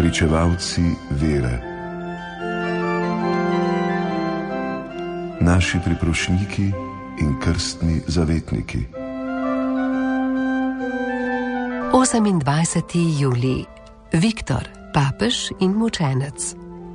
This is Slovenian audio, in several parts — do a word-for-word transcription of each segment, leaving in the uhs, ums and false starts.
pričevalci vere. Naši priprošniki in krstni zavetniki. osemindvajseti julij. Viktor, papež in mučenec.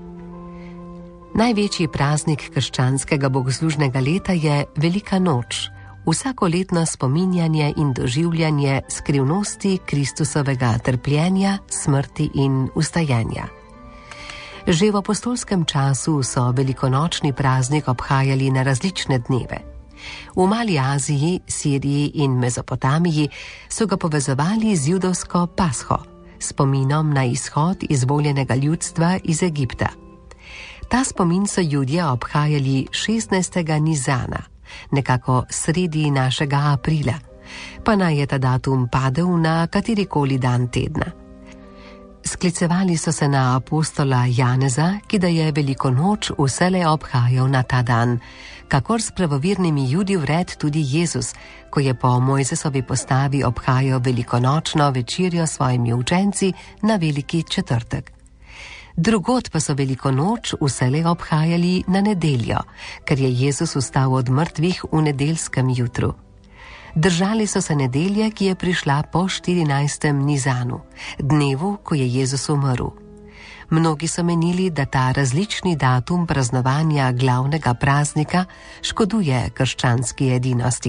Največji praznik krščanskega bogoslužnega leta je Velika noč, vsakoletno spominjanje in doživljanje skrivnosti Kristusovega trpljenja, smrti in vstajenja. Že v apostolskem času so velikonočni praznik obhajali na različne dneve. V Mali Aziji, Siriji in Mezopotamiji so ga povezovali z judovsko Pasho, spominom na izhod izvoljenega ljudstva iz Egipta. Ta spomin so Judje obhajali šestnajstega Nizana, nekako sredi našega aprila, pa naj je ta datum padel na katerikoli dan tedna. Sklicevali so se na apostola Janeza, ki da je Veliko noč vselej obhajal na ta dan, kakor s pravovirnimi Judi vred tudi Jezus, ko je po Mojzesovi postavi obhajal velikonočno večerjo s svojimi učenci na Veliki četrtek. Drugod pa so Veliko noč vselej obhajali na nedeljo, ker je Jezus vstal od mrtvih v nedeljskem jutru. Držali so se nedelje, ki je prišla po štirinajstem Nizanu, dnevu, ko je Jezus umrl. Mnogi so menili, da ta različni datum praznovanja glavnega praznika škoduje krščanski edinosti.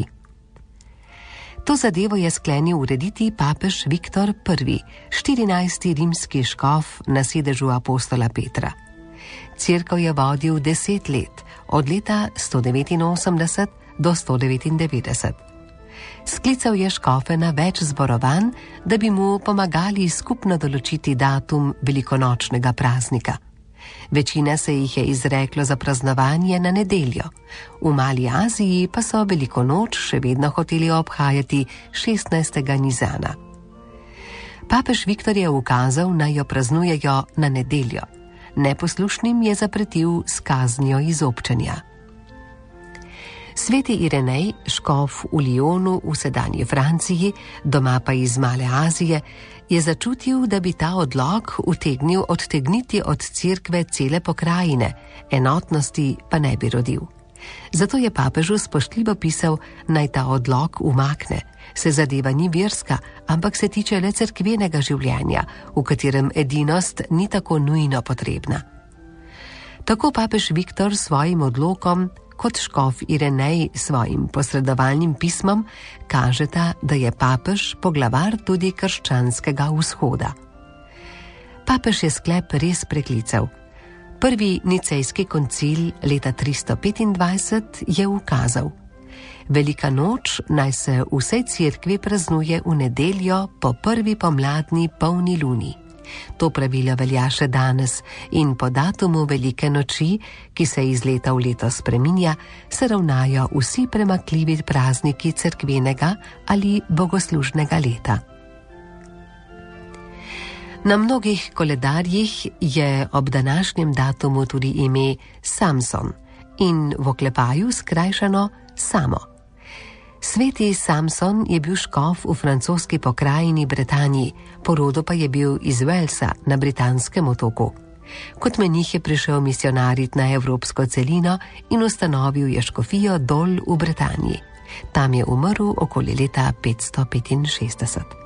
To zadevo je sklenil urediti papež Viktor prvi, štirinajsti rimski škof na sedežu apostola Petra. Cerkev je vodil deset let, od leta sto devetinosemdeset do sto devetindevetdeset. Sklical je škofe na več zborovanj, da bi mu pomagali skupno določiti datum velikonočnega praznika. Večina se jih je izreklo za praznovanje na nedeljo. V Mali Aziji pa so Veliko noč še vedno hoteli obhajati šestnajstega Nizana. Papež Viktor je ukazal, naj jo praznujejo na nedeljo. Neposlušnim je zapretil s kaznijo izobčenja. Sveti Irenej, škof v Lyonu v sedanji Franciji, doma pa iz Male Azije, je začutil, da bi ta odlok utegnil odtegniti od cerkve cele pokrajine, enotnosti pa ne bi rodil. Zato je papežu spoštljivo pisal, naj ta odlok umakne, se zadeva ni verska, ampak se tiče le cerkvenega življenja, v katerem edinost ni tako nujno potrebna. Tako papež Viktor s svojim odlokom kot škof Irenej svojim posredovalnim pismom kažeta, da je papež poglavar tudi krščanskega vzhoda. Papež je sklep res preklical. Prvi nicejski koncil leta tristo petindvajset je ukazal: Velika noč naj se v vsej cerkvi praznuje v nedeljo po prvi pomladni polni luni. To pravilo velja še danes in po datumu Velike noči, ki se iz leta v leto spreminja, se ravnajo vsi premakljivi prazniki cerkvenega ali bogoslužnega leta. Na mnogih koledarjih je ob današnjem datumu tudi ime Samson in v oklepaju skrajšano Samo. Sveti Samson je bil škof v francoski pokrajini Bretanji, po rodu pa je bil iz Walesa na britanskem otoku. Kot menih je prišel misionarit na evropsko celino in ustanovil je škofijo Dol v Bretanji. Tam je umrl okoli leta petsto petinšestdeset.